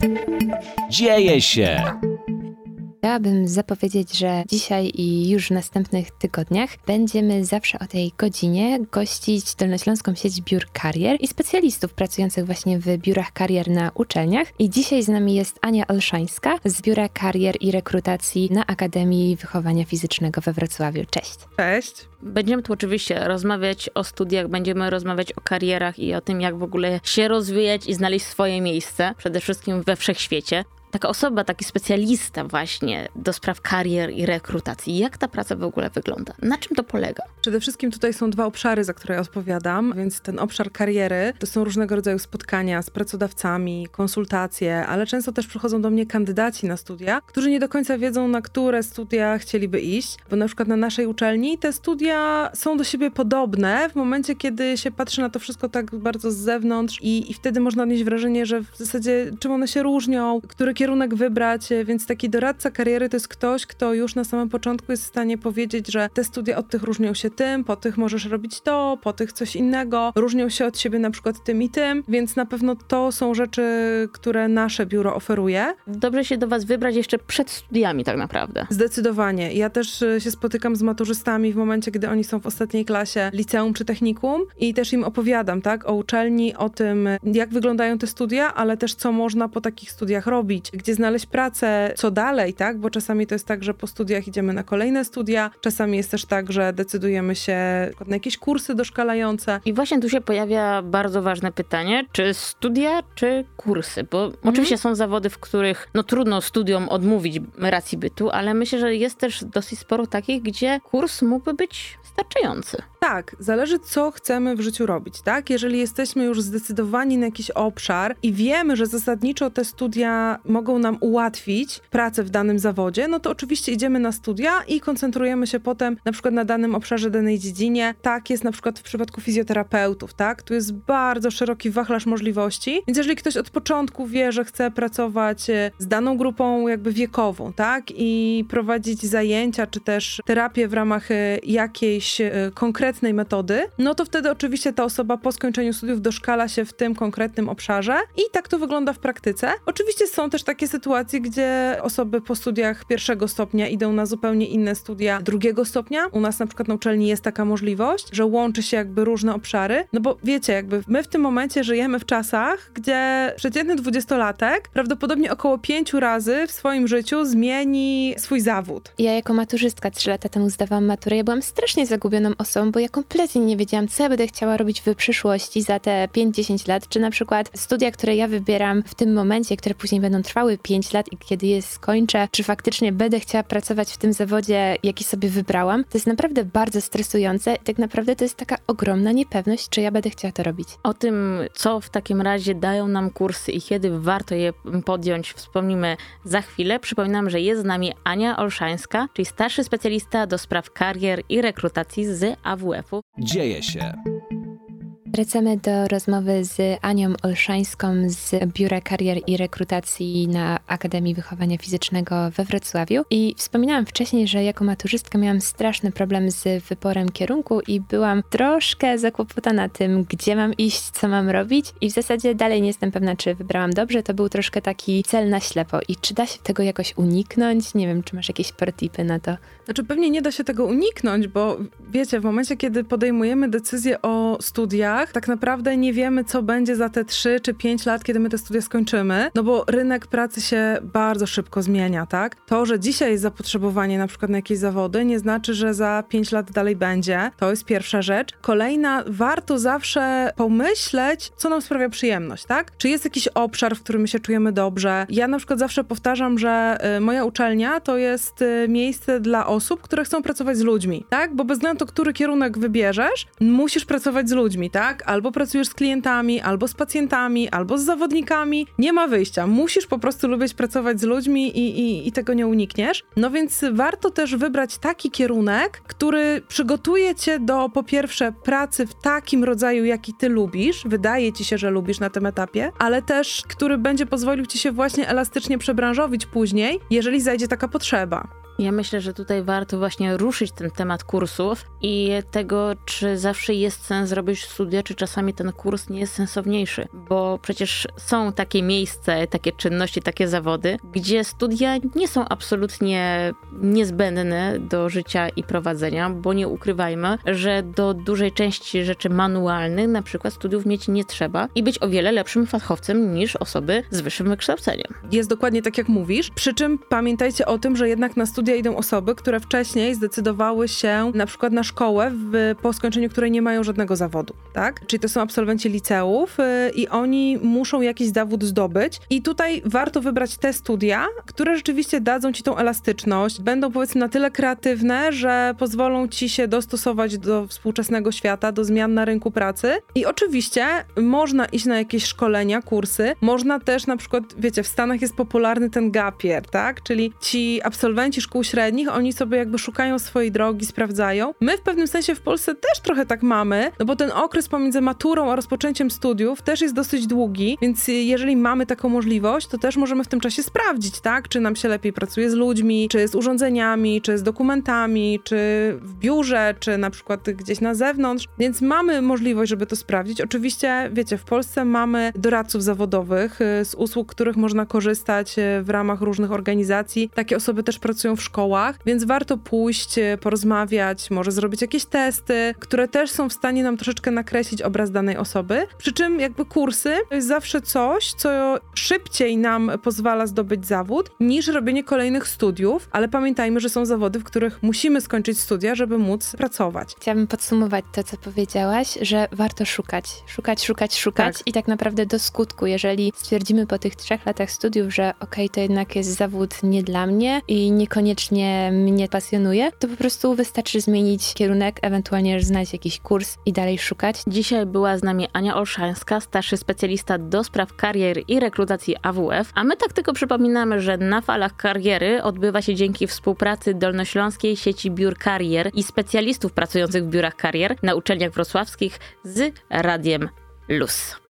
Dzieje się! Chciałabym zapowiedzieć, że dzisiaj i już w następnych tygodniach będziemy zawsze o tej godzinie gościć Dolnośląską Sieć Biur Karier i specjalistów pracujących właśnie w biurach karier na uczelniach. I dzisiaj z nami jest Ania Olszańska z Biura Karier i Rekrutacji na Akademii Wychowania Fizycznego we Wrocławiu. Cześć. Cześć. Będziemy tu oczywiście rozmawiać o studiach, będziemy rozmawiać o karierach i o tym, jak w ogóle się rozwijać i znaleźć swoje miejsce, przede wszystkim we wszechświecie. Taka osoba, taki specjalista właśnie do spraw karier i rekrutacji. Jak ta praca w ogóle wygląda? Na czym to polega? Przede wszystkim tutaj są dwa obszary, za które ja odpowiadam, więc ten obszar kariery to są różnego rodzaju spotkania z pracodawcami, konsultacje, ale często też przychodzą do mnie kandydaci na studia, którzy nie do końca wiedzą, na które studia chcieliby iść, bo na przykład na naszej uczelni te studia są do siebie podobne w momencie, kiedy się patrzy na to wszystko tak bardzo z zewnątrz i wtedy można odnieść wrażenie, że w zasadzie czym one się różnią, który kierunek wybrać, więc taki doradca kariery to jest ktoś, kto już na samym początku jest w stanie powiedzieć, że te studia od tych różnią się tym, po tych możesz robić to, po tych coś innego, różnią się od siebie na przykład tym i tym, więc na pewno to są rzeczy, które nasze biuro oferuje. Dobrze się do was wybrać jeszcze przed studiami tak naprawdę. Zdecydowanie. Ja też się spotykam z maturzystami w momencie, gdy oni są w ostatniej klasie liceum czy technikum i też im opowiadam, tak, o uczelni, o tym, jak wyglądają te studia, ale też co można po takich studiach robić, gdzie znaleźć pracę, co dalej, tak? Bo czasami to jest tak, że po studiach idziemy na kolejne studia, czasami jest też tak, że decydujemy się na jakieś kursy doszkalające. I właśnie tu się pojawia bardzo ważne pytanie, czy studia, czy kursy? Bo oczywiście są zawody, w których trudno studiom odmówić racji bytu, ale myślę, że jest też dosyć sporo takich, gdzie kurs mógłby być wystarczający. Tak, zależy co chcemy w życiu robić, tak? Jeżeli jesteśmy już zdecydowani na jakiś obszar i wiemy, że zasadniczo te studia mogą nam ułatwić pracę w danym zawodzie, no to oczywiście idziemy na studia i koncentrujemy się potem na przykład na danym obszarze, danej dziedzinie. Tak jest na przykład w przypadku fizjoterapeutów, tak? Tu jest bardzo szeroki wachlarz możliwości, więc jeżeli ktoś od początku wie, że chce pracować z daną grupą jakby wiekową, tak? I prowadzić zajęcia, czy też terapię w ramach jakiejś konkretnej metody, no to wtedy oczywiście ta osoba po skończeniu studiów doszkala się w tym konkretnym obszarze i tak to wygląda w praktyce. Oczywiście są też takie sytuacje, gdzie osoby po studiach pierwszego stopnia idą na zupełnie inne studia drugiego stopnia. U nas na przykład na uczelni jest taka możliwość, że łączy się jakby różne obszary, no bo wiecie, jakby my w tym momencie żyjemy w czasach, gdzie przeciętny 20-latek prawdopodobnie około 5 razy w swoim życiu zmieni swój zawód. Ja jako maturzystka 3 lata temu zdawałam maturę, ja byłam strasznie zagubioną osobą, bo ja kompletnie nie wiedziałam, co ja będę chciała robić w przyszłości za te 5-10 lat, czy na przykład studia, które ja wybieram w tym momencie, które później będą trwały 5 lat i kiedy je skończę, czy faktycznie będę chciała pracować w tym zawodzie, jaki sobie wybrałam. To jest naprawdę bardzo stresujące i tak naprawdę to jest taka ogromna niepewność, czy ja będę chciała to robić. O tym, co w takim razie dają nam kursy i kiedy warto je podjąć, wspomnimy za chwilę. Przypominam, że jest z nami Ania Olszańska, czyli starszy specjalista do spraw karier i rekrutacji z AWF-u. Dzieje się! Wracamy do rozmowy z Anią Olszańską z Biura Karier i Rekrutacji na Akademii Wychowania Fizycznego we Wrocławiu. I wspominałam wcześniej, że jako maturzystka miałam straszny problem z wyborem kierunku i byłam troszkę zakłopotana tym, gdzie mam iść, co mam robić i w zasadzie dalej nie jestem pewna, czy wybrałam dobrze. To był troszkę taki cel na ślepo i czy da się tego jakoś uniknąć? Nie wiem, czy masz jakieś protipy na to? Znaczy pewnie nie da się tego uniknąć, bo wiecie, w momencie, kiedy podejmujemy decyzję o studiach, tak naprawdę nie wiemy, co będzie za te 3 czy 5 lat, kiedy my te studia skończymy, no bo rynek pracy się bardzo szybko zmienia, tak? To, że dzisiaj jest zapotrzebowanie na przykład na jakieś zawody, nie znaczy, że za 5 lat dalej będzie. To jest pierwsza rzecz. Kolejna, warto zawsze pomyśleć, co nam sprawia przyjemność, tak? Czy jest jakiś obszar, w którym my się czujemy dobrze? Ja na przykład zawsze powtarzam, że moja uczelnia to jest miejsce dla osób, które chcą pracować z ludźmi, tak? Bo bez względu, który kierunek wybierzesz, musisz pracować z ludźmi, tak? Albo pracujesz z klientami, albo z pacjentami, albo z zawodnikami. Nie ma wyjścia. Musisz po prostu lubić pracować z ludźmi i tego nie unikniesz. No więc warto też wybrać taki kierunek, który przygotuje cię do, po pierwsze, pracy w takim rodzaju, jaki ty lubisz, wydaje ci się, że lubisz na tym etapie, ale też, który będzie pozwolił ci się właśnie elastycznie przebranżowić później, jeżeli zajdzie taka potrzeba. Ja myślę, że tutaj warto właśnie ruszyć ten temat kursów i tego, czy zawsze jest sens robić studia, czy czasami ten kurs nie jest sensowniejszy, bo przecież są takie miejsca, takie czynności, takie zawody, gdzie studia nie są absolutnie niezbędne do życia i prowadzenia, bo nie ukrywajmy, że do dużej części rzeczy manualnych na przykład studiów mieć nie trzeba i być o wiele lepszym fachowcem niż osoby z wyższym wykształceniem. Jest dokładnie tak, jak mówisz, przy czym pamiętajcie o tym, że jednak na studia idą osoby, które wcześniej zdecydowały się na przykład na szkołę, po skończeniu której nie mają żadnego zawodu, tak? Czyli to są absolwenci liceów i oni muszą jakiś zawód zdobyć i tutaj warto wybrać te studia, które rzeczywiście dadzą ci tą elastyczność, będą powiedzmy na tyle kreatywne, że pozwolą ci się dostosować do współczesnego świata, do zmian na rynku pracy i oczywiście można iść na jakieś szkolenia, kursy, można też na przykład, wiecie, w Stanach jest popularny ten gap year, tak? Czyli ci absolwenci szkół średnich, oni sobie jakby szukają swojej drogi, sprawdzają. My w pewnym sensie w Polsce też trochę tak mamy, no bo ten okres pomiędzy maturą a rozpoczęciem studiów też jest dosyć długi, więc jeżeli mamy taką możliwość, to też możemy w tym czasie sprawdzić, tak? Czy nam się lepiej pracuje z ludźmi, czy z urządzeniami, czy z dokumentami, czy w biurze, czy na przykład gdzieś na zewnątrz, więc mamy możliwość, żeby to sprawdzić. Oczywiście, wiecie, w Polsce mamy doradców zawodowych, z usług, których można korzystać w ramach różnych organizacji. Takie osoby też pracują w szkołach, więc warto pójść, porozmawiać, może zrobić jakieś testy, które też są w stanie nam troszeczkę nakreślić obraz danej osoby. Przy czym jakby kursy to jest zawsze coś, co szybciej nam pozwala zdobyć zawód, niż robienie kolejnych studiów, ale pamiętajmy, że są zawody, w których musimy skończyć studia, żeby móc pracować. Chciałabym podsumować to, co powiedziałaś, że warto szukać Tak. i tak naprawdę do skutku, jeżeli stwierdzimy po tych 3 latach studiów, że okej, to jednak jest zawód nie dla mnie i niekoniecznie mnie pasjonuje, to po prostu wystarczy zmienić kierunek, ewentualnie znaleźć jakiś kurs i dalej szukać. Dzisiaj była z nami Ania Olszańska, starszy specjalista do spraw karier i rekrutacji AWF, a my tak tylko przypominamy, że Na Falach Kariery odbywa się dzięki współpracy Dolnośląskiej Sieci Biur Karier i specjalistów pracujących w biurach karier na uczelniach wrocławskich z Radiem Luz.